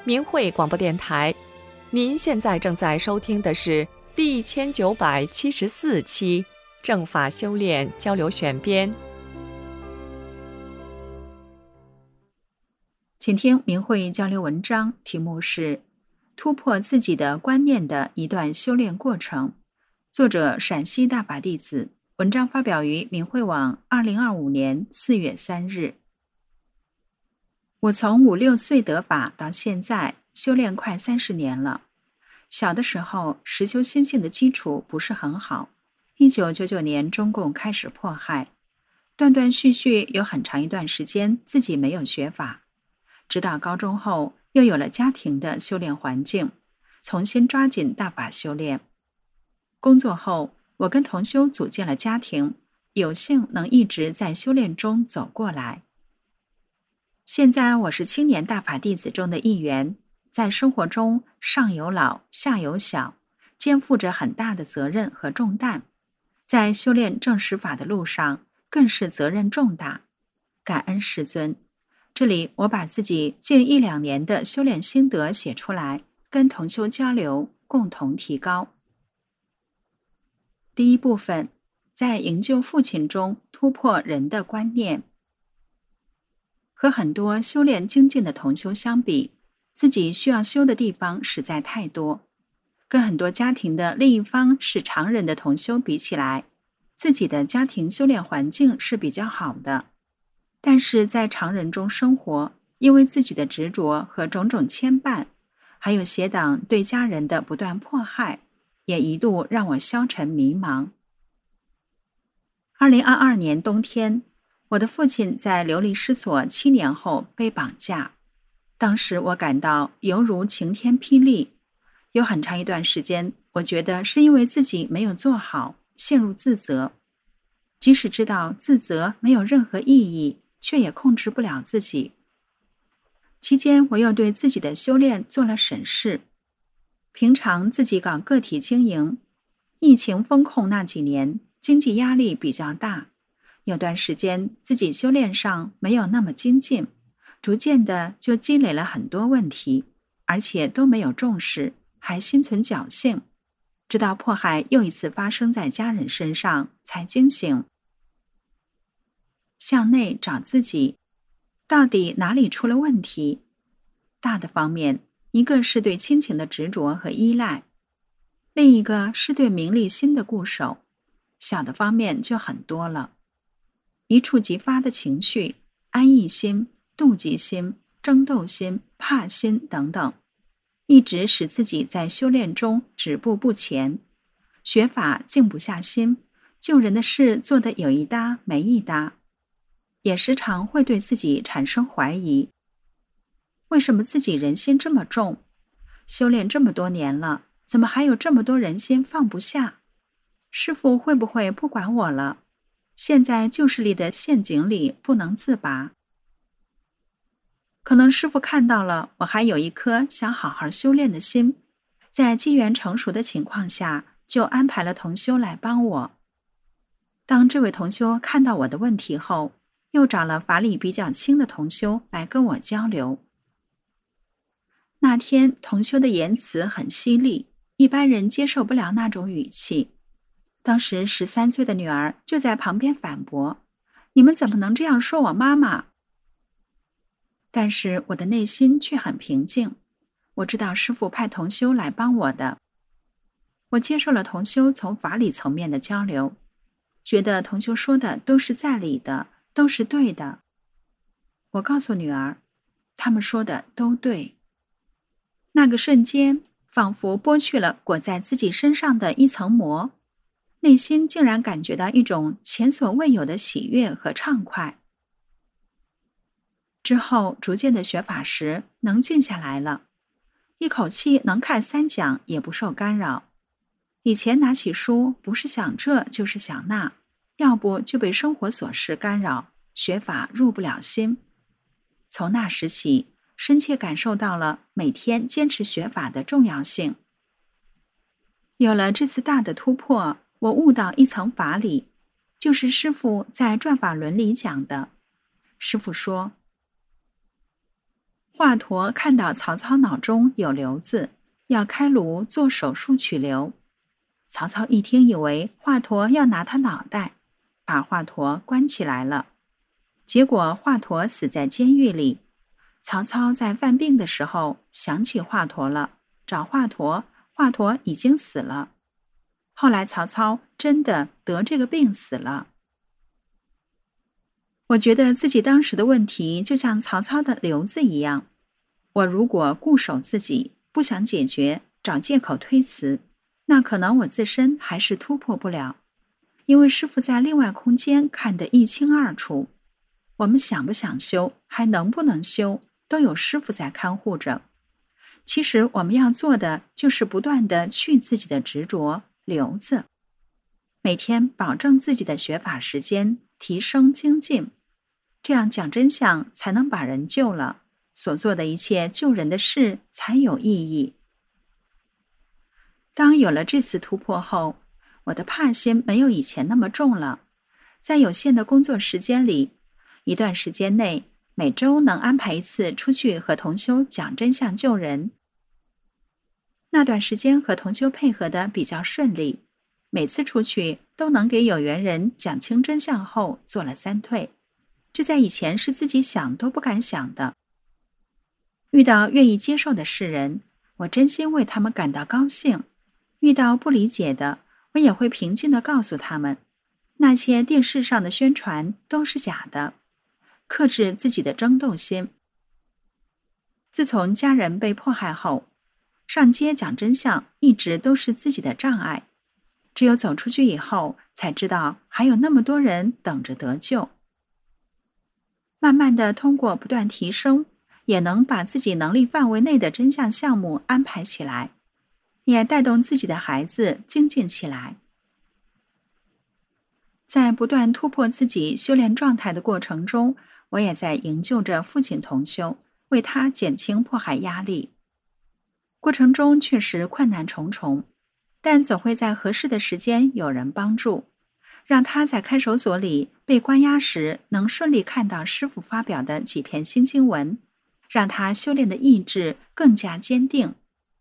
明慧广播电台。您现在正在收听的是第1974期正法修炼交流选编。 请听明慧交流文章，题目是突破自己的观念的一段修炼过程，作者陕西大法弟子，文章发表于明慧网2025年4月3日。我从5、6岁得法到现在修炼快30年了。小的时候实修心性的基础不是很好，1999年中共开始迫害，断断续续有很长一段时间自己没有学法，直到高中后又有了家庭的修炼环境，重新抓紧大法修炼。工作后我跟同修组建了家庭，有幸能一直在修炼中走过来。现在我是青年大法弟子中的一员，在生活中上有老下有小，肩负着很大的责任和重担，在修炼正实法的路上更是责任重大。感恩师尊，这里我把自己近1、2年的修炼心得写出来，跟同修交流，共同提高。第一部分，在营救父亲中突破人的观念。和很多修炼精进的同修相比，自己需要修的地方实在太多。跟很多家庭的另一方是常人的同修比起来，自己的家庭修炼环境是比较好的。但是在常人中生活，因为自己的执着和种种牵绊，还有邪党对家人的不断迫害，也一度让我消沉迷茫。2022年冬天，我的父亲在流离失所7年后被绑架，当时我感到犹如晴天霹雳。有很长一段时间，我觉得是因为自己没有做好，陷入自责。即使知道自责没有任何意义，却也控制不了自己。期间，我又对自己的修炼做了审视。平常自己搞个体经营，疫情封控那几年，经济压力比较大。有段时间自己修炼上没有那么精进，逐渐的就积累了很多问题，而且都没有重视，还心存侥幸。直到迫害又一次发生在家人身上，才惊醒。向内找自己，到底哪里出了问题？大的方面，一个是对亲情的执着和依赖，另一个是对名利心的固守，小的方面就很多了。一触即发的情绪，安逸心、妒忌心、争斗心、怕心等等，一直使自己在修炼中止步不前，学法静不下心，救人的事做得有一搭没一搭，也时常会对自己产生怀疑，为什么自己人心这么重？修炼这么多年了，怎么还有这么多人心放不下？师父会不会不管我了？现在旧势力的陷阱里不能自拔。可能师父看到了我还有一颗想好好修炼的心，在机缘成熟的情况下，就安排了同修来帮我。当这位同修看到我的问题后，又找了法理比较轻的同修来跟我交流。那天同修的言辞很犀利，一般人接受不了那种语气。当时13岁的女儿就在旁边反驳：“你们怎么能这样说我妈妈？”但是我的内心却很平静，我知道师父派同修来帮我的。我接受了同修从法理层面的交流，觉得同修说的都是在理的，都是对的。我告诉女儿，他们说的都对。那个瞬间，仿佛剥去了裹在自己身上的一层膜，内心竟然感觉到一种前所未有的喜悦和畅快。之后逐渐的学法时能静下来了，一口气能看3讲也不受干扰。以前拿起书不是想这就是想那，要不就被生活琐事干扰，学法入不了心。从那时起，深切感受到了每天坚持学法的重要性。有了这次大的突破，我悟到一层法理，就是师父在转法轮里讲的。师父说， 华佗看到曹操脑中有瘤子，要开颅做手术取瘤。曹操一听以为华佗要拿他脑袋，把华佗关起来了。结果华佗死在监狱里。曹操在犯病的时候想起华佗了，找华佗，华佗已经死了。后来曹操真的得这个病死了。我觉得自己当时的问题就像曹操的瘤子一样，我如果固守自己，不想解决，找借口推辞，那可能我自身还是突破不了，因为师父在另外空间看得一清二楚，我们想不想修，还能不能修，都有师父在看护着。其实我们要做的就是不断地去自己的执着瘤子，每天保证自己的学法时间，提升精进，这样讲真相才能把人救了，所做的一切救人的事才有意义。当有了这次突破后，我的怕心没有以前那么重了。在有限的工作时间里，一段时间内，每周能安排一次出去和同修讲真相救人。那段时间和同修配合的比较顺利，每次出去都能给有缘人讲清真相后做了3退，这在以前是自己想都不敢想的。遇到愿意接受的世人，我真心为他们感到高兴；遇到不理解的，我也会平静地告诉他们，那些电视上的宣传都是假的，克制自己的争斗心。自从家人被迫害后，上街讲真相一直都是自己的障碍，只有走出去以后，才知道还有那么多人等着得救。慢慢的通过不断提升，也能把自己能力范围内的真相项目安排起来，也带动自己的孩子精进起来。在不断突破自己修炼状态的过程中，我也在营救着父亲同修，为他减轻迫害压力。过程中确实困难重重，但总会在合适的时间有人帮助，让他在看守所里被关押时能顺利看到师父发表的几篇新经文，让他修炼的意志更加坚定。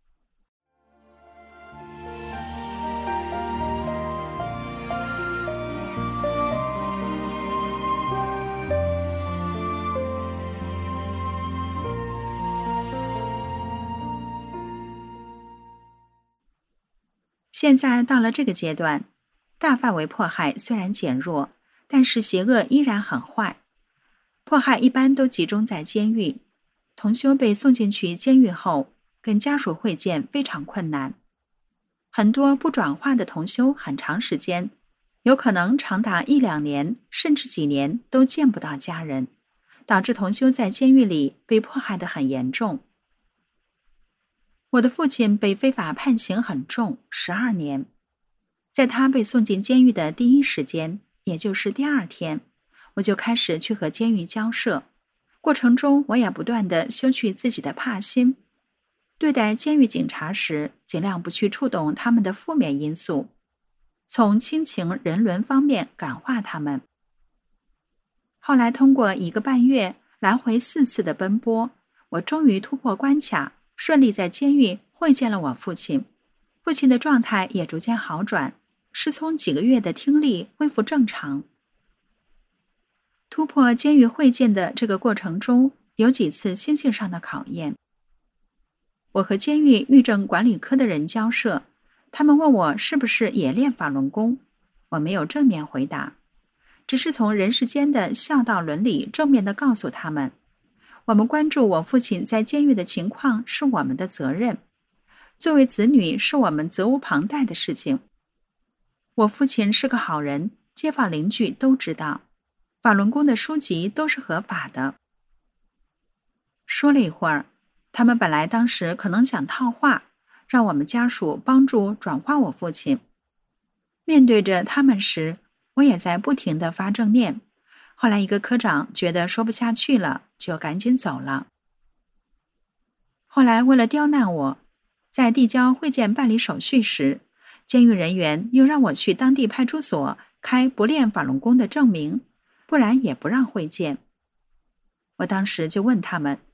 现在到了这个阶段，大范围迫害虽然减弱，但是邪恶依然很坏。迫害一般都集中在监狱，同修被送进去监狱后，跟家属会见非常困难。很多不转化的同修很长时间，有可能长达1-2年，甚至几年都见不到家人，导致同修在监狱里被迫害得很严重。我的父亲被非法判刑很重，12年。在他被送进监狱的第一时间，也就是第2天，我就开始去和监狱交涉。过程中，我也不断地修去自己的怕心。对待监狱警察时，尽量不去触动他们的负面因素，从亲情人伦方面感化他们。后来通过1个半月，来回4次的奔波，我终于突破关卡，顺利在监狱会见了我父亲。父亲的状态也逐渐好转，失聪几个月的听力恢复正常。突破监狱会见的这个过程中，有几次心性上的考验。我和监狱狱政管理科的人交涉，他们问我是不是也练法轮功，我没有正面回答，只是从人世间的孝道伦理正面地告诉他们，我们关注我父亲在监狱的情况是我们的责任，作为子女是我们责无旁贷的事情。我父亲是个好人，街坊邻居都知道，法轮功的书籍都是合法的。说了一会儿，他们本来当时可能想套话，让我们家属帮助转化我父亲。面对着他们时，我也在不停地发正念。后来一个科长觉得说不下去了，就赶紧走了。后来为了刁难我，在递交会见办理手续时，监狱人员又让我去当地派出所开不练法轮功的证明，不然也不让会见。我当时就问他们，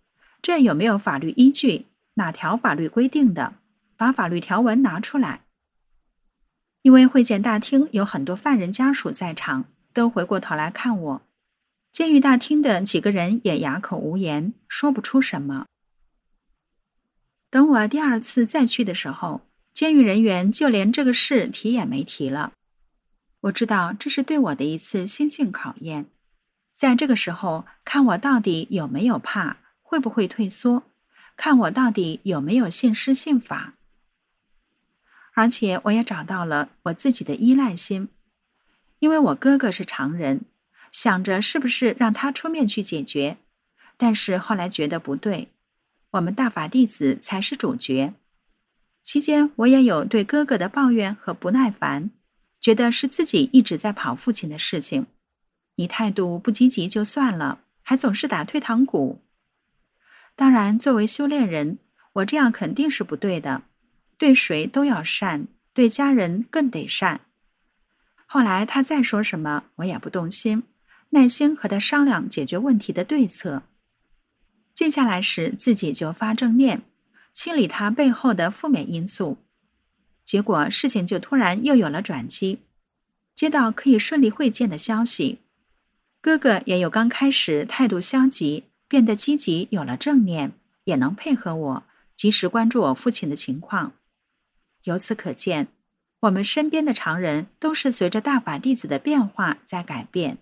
这有没有法律依据？哪条法律规定的？把法律条文拿出来。因为会见大厅有很多犯人家属在场，都回过头来看我。监狱大厅的几个人也哑口无言，说不出什么。等我第二次再去的时候，监狱人员就连这个事提也没提了。我知道这是对我的一次心性考验，在这个时候看我到底有没有怕，会不会退缩，看我到底有没有信师信法。而且我也找到了我自己的依赖心，因为我哥哥是常人，想着是不是让他出面去解决，但是后来觉得不对，我们大法弟子才是主角。期间我也有对哥哥的抱怨和不耐烦，觉得是自己一直在跑父亲的事情，你态度不积极就算了，还总是打退堂鼓。当然作为修炼人，我这样肯定是不对的，对谁都要善，对家人更得善。后来他再说什么我也不动心，耐心和他商量解决问题的对策。静下来时自己就发正念，清理他背后的负面因素。结果事情就突然又有了转机，接到可以顺利会见的消息。哥哥也有刚开始态度消极，变得积极，有了正念，也能配合我，及时关注我父亲的情况。由此可见，我们身边的常人都是随着大法弟子的变化在改变。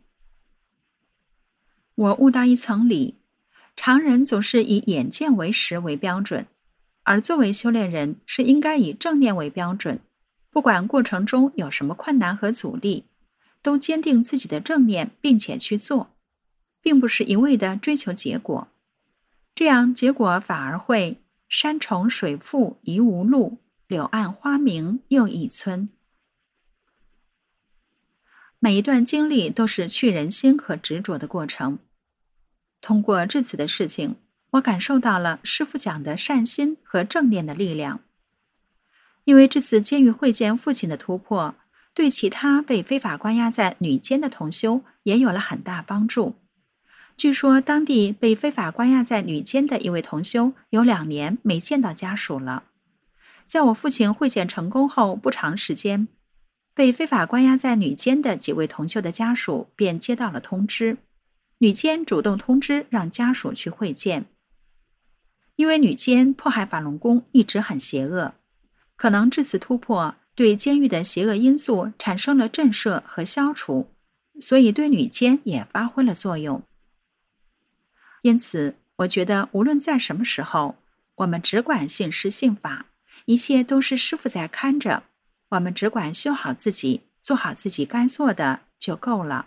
我悟到一层理，常人总是以眼见为实为标准，而作为修炼人是应该以正念为标准，不管过程中有什么困难和阻力，都坚定自己的正念并且去做，并不是一味的追求结果，这样结果反而会山重水复疑无路，柳暗花明又一村。每一段经历都是去人心和执着的过程。通过这次的事情，我感受到了师父讲的善心和正念的力量。因为这次监狱会见父亲的突破，对其他被非法关押在女监的同修也有了很大帮助。据说当地被非法关押在女监的一位同修有2年没见到家属了。在我父亲会见成功后不长时间，被非法关押在女监的几位同修的家属便接到了通知，女监主动通知让家属去会见。因为女监迫害法轮功一直很邪恶，可能这次突破对监狱的邪恶因素产生了震慑和消除，所以对女监也发挥了作用。因此我觉得无论在什么时候，我们只管信师信法，一切都是师父在看着，我们只管修好自己，做好自己该做的就够了。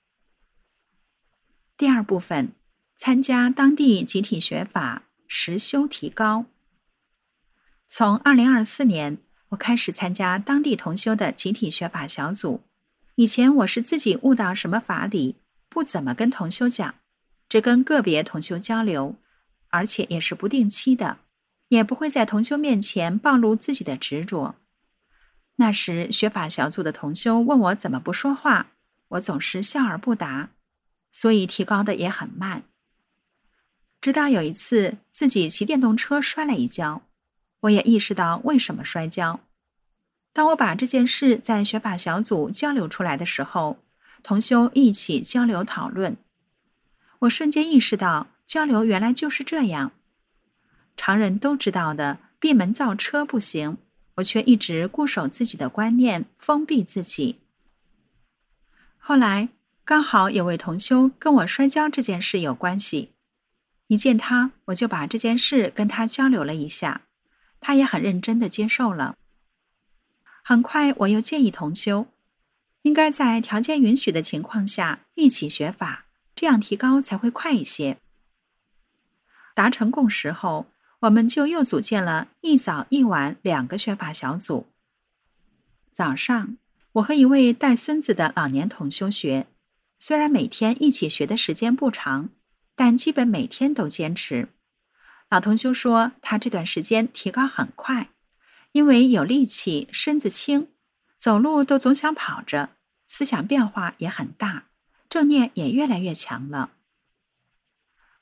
第二部分，参加当地集体学法，实修提高。从2024年，我开始参加当地同修的集体学法小组。以前我是自己悟到什么法理，不怎么跟同修讲，只跟个别同修交流，而且也是不定期的，也不会在同修面前暴露自己的执着。那时学法小组的同修问我怎么不说话，我总是笑而不答，所以提高的也很慢。直到有一次自己骑电动车摔了一跤，我也意识到为什么摔跤。当我把这件事在学法小组交流出来的时候，同修一起交流讨论，我瞬间意识到交流原来就是这样。常人都知道的闭门造车不行，我却一直固守自己的观念，封闭自己。后来刚好有位同修跟我摔跤这件事有关系，一见他我就把这件事跟他交流了一下，他也很认真地接受了。很快我又建议同修，应该在条件允许的情况下一起学法，这样提高才会快一些。达成共识后，我们就又组建了一早一晚2个学法小组。早上我和一位带孙子的老年同修学，虽然每天一起学的时间不长，但基本每天都坚持。老同修说他这段时间提高很快，因为有力气，身子轻，走路都总想跑着，思想变化也很大，正念也越来越强了。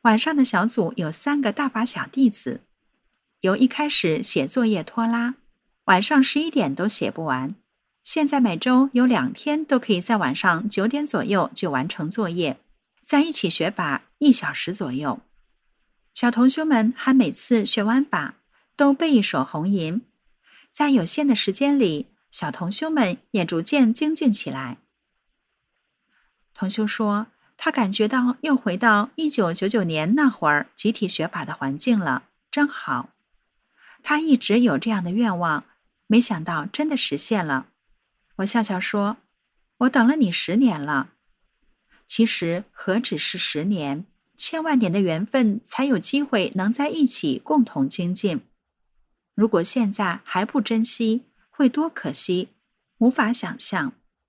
晚上的小组有3个大法小弟子，由一开始写作业拖拉，晚上11点都写不完，现在每周有2天都可以在晚上9点左右就完成作业，在一起学法1小时左右。小同修们还每次学完法都背一首红吟，在有限的时间里，小同修们也逐渐精进起来。同修说，他感觉到又回到1999年那会儿集体学法的环境了，真好。他一直有这样的愿望，没想到真的实现了。我笑笑说，我等了你10年了。其实何止是10年，千万年的缘分才有机会能在一起共同精进。如果现在还不珍惜，会多可惜，无法想象。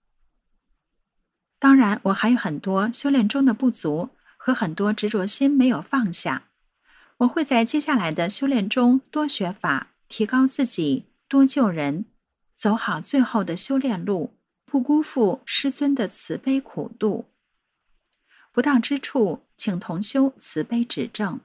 当然，我还有很多修炼中的不足和很多执着心没有放下。我会在接下来的修炼中多学法，提高自己，多救人，走好最后的修炼路，不辜负师尊的慈悲苦度。不当之处，请同修慈悲指正。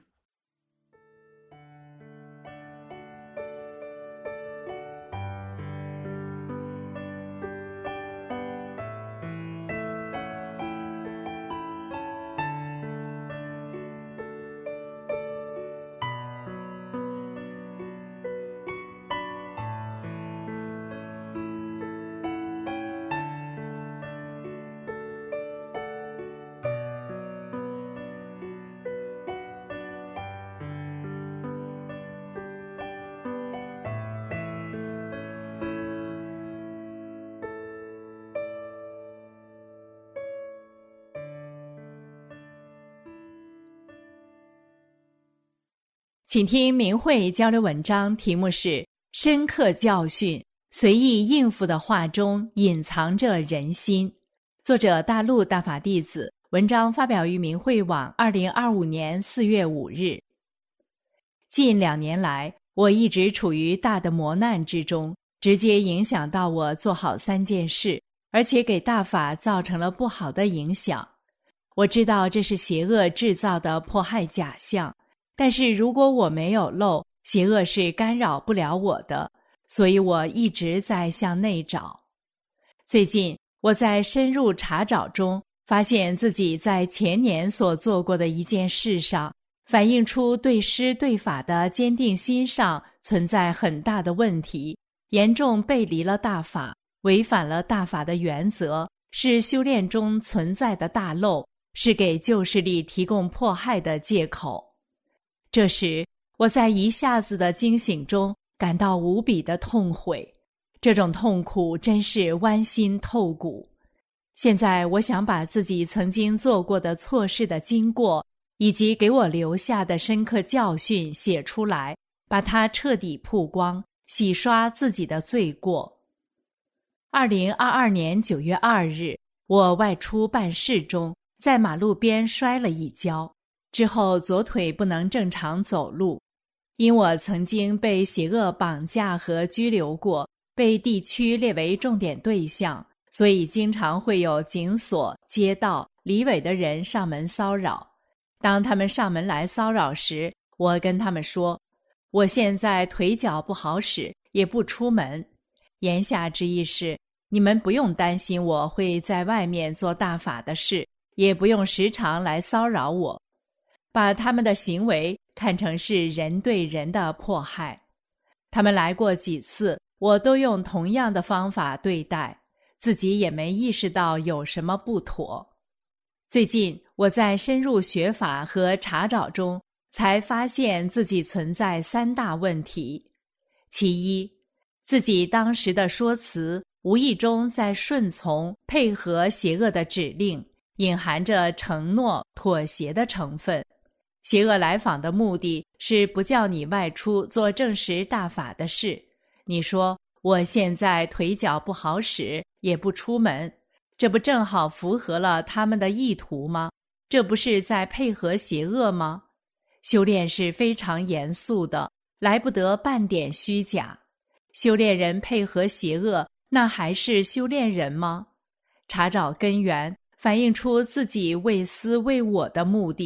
请听明慧交流文章，题目是深刻教训，随意应付的话中隐藏着人心。作者大陆大法弟子，文章发表于明慧网2025年4月5日。近2年来，我一直处于大的磨难之中，直接影响到我做好3件事，而且给大法造成了不好的影响。我知道这是邪恶制造的迫害假象，但是如果我没有漏，邪恶是干扰不了我的，所以我一直在向内找。最近我在深入查找中，发现自己在前年所做过的一件事上，反映出对师对法的坚定心上存在很大的问题，严重背离了大法，违反了大法的原则，是修炼中存在的大漏，是给旧势力提供迫害的借口。这时，我在一下子的惊醒中感到无比的痛悔，这种痛苦真是剜心透骨。现在我想把自己曾经做过的错事的经过，以及给我留下的深刻教训写出来，把它彻底曝光，洗刷自己的罪过。2022年9月2日，我外出办事中，在马路边摔了一跤。之后左腿不能正常走路，因我曾经被邪恶绑架和拘留过，被地区列为重点对象，所以经常会有警所、街道、里委的人上门骚扰。当他们上门来骚扰时，我跟他们说，我现在腿脚不好使，也不出门。言下之意是，你们不用担心我会在外面做大法的事，也不用时常来骚扰我。把他们的行为看成是人对人的迫害。他们来过几次，我都用同样的方法对待，自己也没意识到有什么不妥。最近我在深入学法和查找中，才发现自己存在3大问题。其一，自己当时的说辞无意中在顺从、配合邪恶的指令，隐含着承诺、妥协的成分。邪恶来访的目的是不叫你外出做证实大法的事。你说我现在腿脚不好使，也不出门，这不正好符合了他们的意图吗？这不是在配合邪恶吗？修炼是非常严肃的，来不得半点虚假。修炼人配合邪恶，那还是修炼人吗？查找根源，反映出自己为私为我的目的，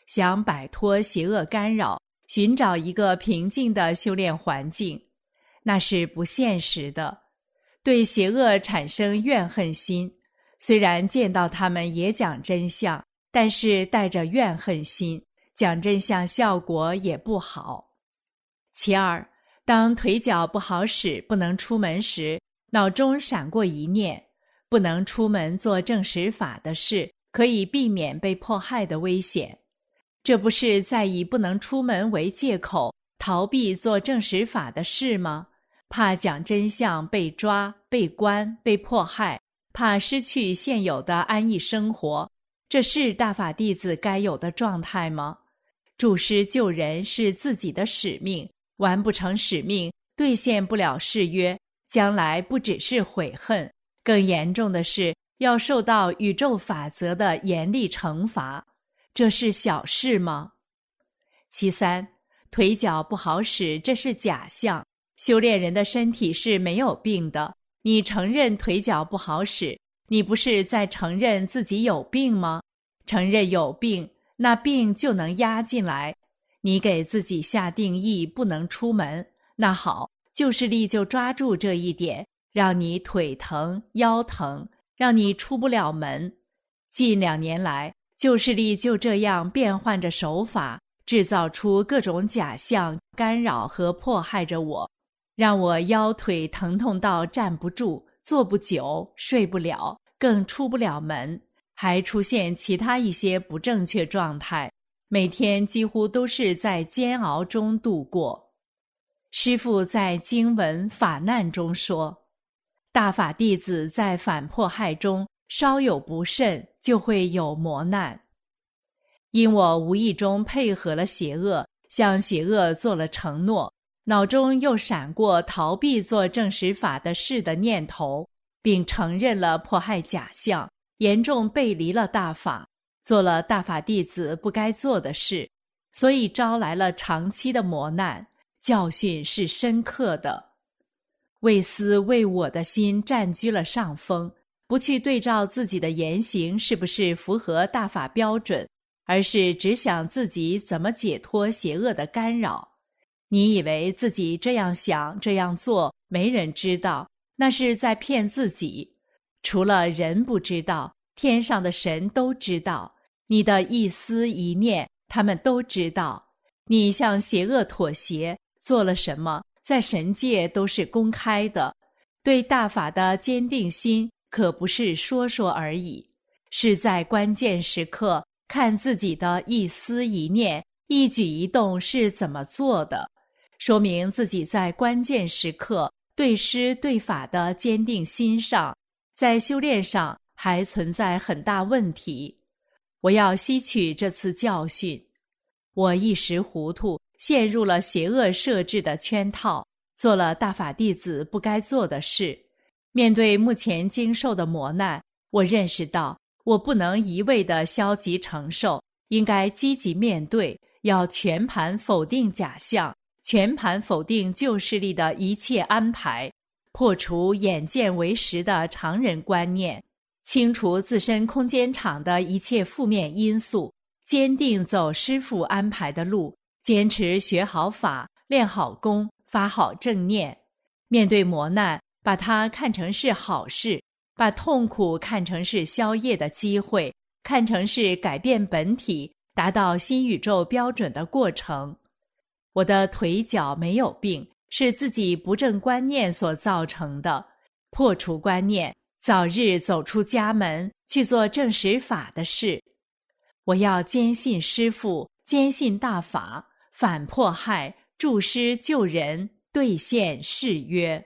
想摆脱邪恶干扰，寻找一个平静的修炼环境，那是不现实的。对邪恶产生怨恨心，虽然见到他们也讲真相，但是带着怨恨心，讲真相效果也不好。其二，当腿脚不好使不能出门时，脑中闪过一念，不能出门做正实法的事，可以避免被迫害的危险。这不是在以不能出门为借口逃避做正实法的事吗？怕讲真相被抓、被关、被迫害，怕失去现有的安逸生活，这是大法弟子该有的状态吗？助师救人是自己的使命，完不成使命，兑现不了誓约，将来不只是悔恨，更严重的是要受到宇宙法则的严厉惩罚，这是小事吗？其三，腿脚不好使，这是假象。修炼人的身体是没有病的，你承认腿脚不好使，你不是在承认自己有病吗？承认有病，那病就能压进来。你给自己下定义不能出门，那好，救世力就抓住这一点，让你腿疼、腰疼，让你出不了门。近2年来，救世力就这样变换着手法，制造出各种假象，干扰和迫害着我，让我腰腿疼痛到站不住，坐不久，睡不了，更出不了门，还出现其他一些不正确状态，每天几乎都是在煎熬中度过。师父在经文法难中说，大法弟子在反迫害中稍有不慎，就会有磨难。因我无意中配合了邪恶，向邪恶做了承诺，脑中又闪过逃避做正实法的事的念头，并承认了迫害假象，严重背离了大法，做了大法弟子不该做的事，所以招来了长期的磨难，教训是深刻的。为私为我的心占据了上风，不去对照自己的言行是不是符合大法标准，而是只想自己怎么解脱邪恶的干扰。你以为自己这样想这样做没人知道，那是在骗自己。除了人不知道，天上的神都知道，你的一思一念他们都知道。你向邪恶妥协做了什么，在神界都是公开的。对大法的坚定心可不是说说而已，是在关键时刻看自己的一思一念一举一动是怎么做的，说明自己在关键时刻对师对法的坚定心上，在修炼上还存在很大问题。我要吸取这次教训。我一时糊涂，陷入了邪恶设置的圈套，做了大法弟子不该做的事。面对目前经受的磨难，我认识到我不能一味地消极承受，应该积极面对，要全盘否定假象，全盘否定救世力的一切安排，破除眼见为实的常人观念，清除自身空间场的一切负面因素，坚定走师父安排的路，坚持学好法，练好功，发好正念。面对磨难，把它看成是好事，把痛苦看成是消业的机会，看成是改变本体，达到新宇宙标准的过程。我的腿脚没有病，是自己不正观念所造成的，破除观念，早日走出家门，去做正实法的事。我要坚信师父，坚信大法，反迫害，助师救人，兑现誓约。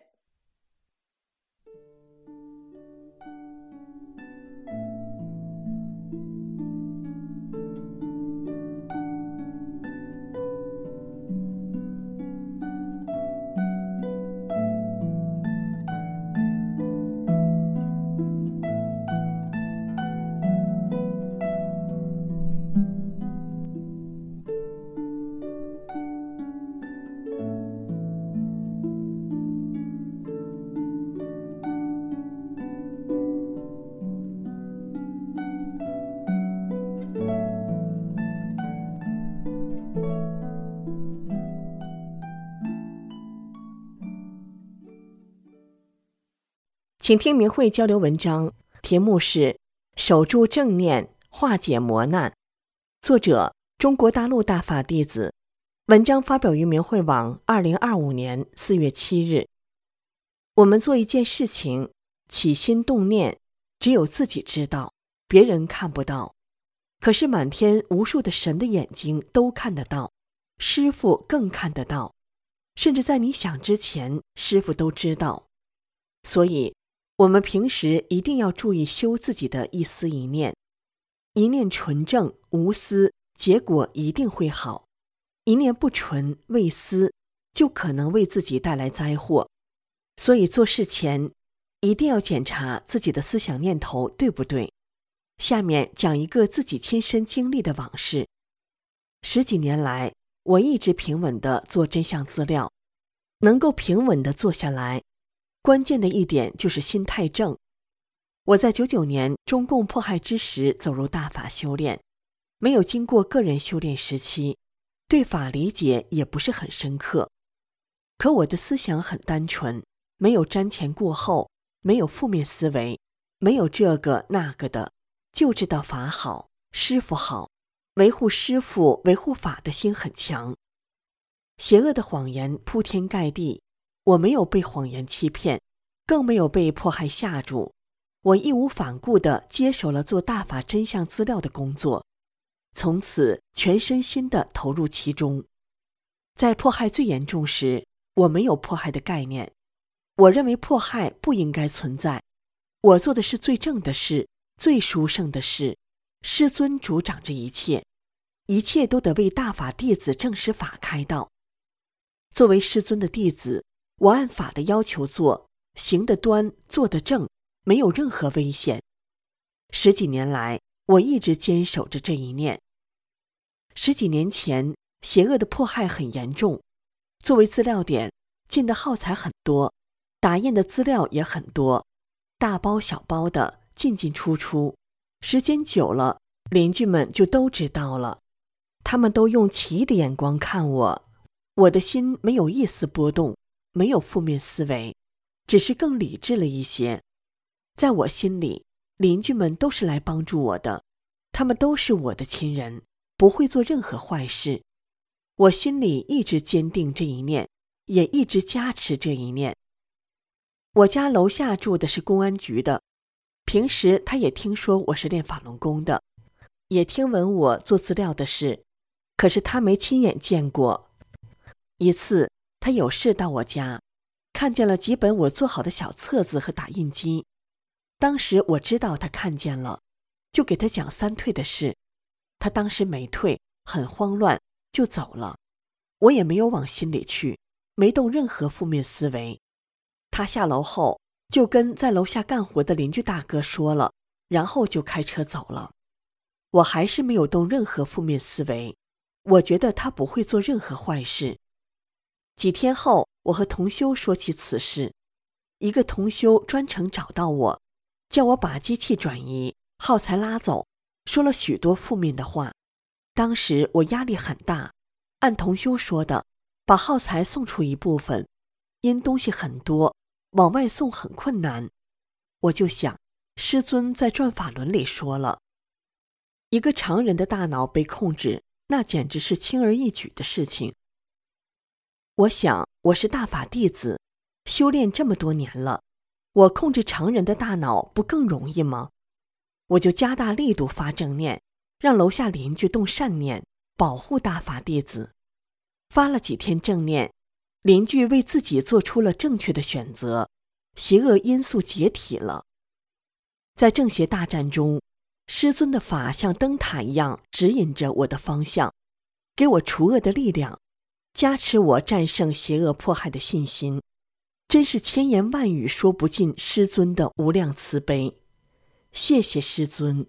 请听明慧交流文章，题目是守住正念，化解磨难。作者中国大陆大法弟子。文章发表于明慧网2025年4月7日。我们做一件事情，起心动念，只有自己知道，别人看不到。可是满天无数的神的眼睛都看得到，师父更看得到，甚至在你想之前，师父都知道。所以我们平时一定要注意修自己的一思一念，一念纯正无私，结果一定会好；一念不纯未私，就可能为自己带来灾祸。所以做事前一定要检查自己的思想念头对不对。下面讲一个自己亲身经历的往事。10几年来，我一直平稳地做真相资料，能够平稳地做下来，关键的一点就是心态正。我在99年中共迫害之时走入大法修炼，没有经过个人修炼时期，对法理解也不是很深刻。可我的思想很单纯，没有瞻前顾后，没有负面思维，没有这个那个的，就知道法好，师父好，维护师父维护法的心很强。邪恶的谎言铺天盖地，我没有被谎言欺骗，更没有被迫害吓住，我义无反顾地接手了做大法真相资料的工作，从此全身心地投入其中。在迫害最严重时，我没有迫害的概念，我认为迫害不应该存在，我做的是最正的事，最殊胜的事，师尊主掌着一切，一切都得为大法弟子正实法开道。作为师尊的弟子，我按法的要求做，行得端，做得正，没有任何危险。10几年来，我一直坚守着这一念。10几年前，邪恶的迫害很严重，作为资料点，进的耗材很多，打印的资料也很多，大包小包的进进出出，时间久了，邻居们就都知道了，他们都用奇异的眼光看我。我的心没有一丝波动，没有负面思维，只是更理智了一些。在我心里，邻居们都是来帮助我的，他们都是我的亲人，不会做任何坏事。我心里一直坚定这一念，也一直加持这一念。我家楼下住的是公安局的，平时他也听说我是练法轮功的，也听闻我做资料的事，可是他没亲眼见过。一次他有事到我家，看见了几本我做好的小册子和打印机。当时我知道他看见了，就给他讲三退的事。他当时没退，很慌乱，就走了。我也没有往心里去，没动任何负面思维。他下楼后就跟在楼下干活的邻居大哥说了，然后就开车走了。我还是没有动任何负面思维，我觉得他不会做任何坏事。几天后，我和同修说起此事，一个同修专程找到我，叫我把机器转移，耗材拉走，说了许多负面的话。当时我压力很大，按同修说的，把耗材送出一部分，因东西很多，往外送很困难。我就想，师尊在转法轮里说了，一个常人的大脑被控制，那简直是轻而易举的事情。我想，我是大法弟子，修炼这么多年了，我控制常人的大脑不更容易吗？我就加大力度发正念，让楼下邻居动善念，保护大法弟子。发了几天正念，邻居为自己做出了正确的选择，邪恶因素解体了。在正邪大战中，师尊的法像灯塔一样指引着我的方向，给我除恶的力量，加持我战胜邪恶迫害的信心，真是千言万语说不尽师尊的无量慈悲。谢谢师尊。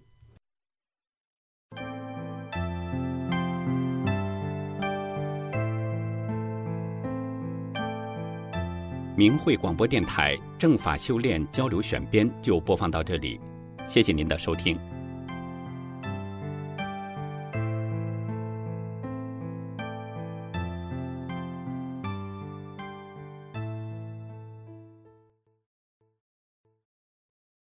明慧广播电台正法修炼交流选编就播放到这里，谢谢您的收听。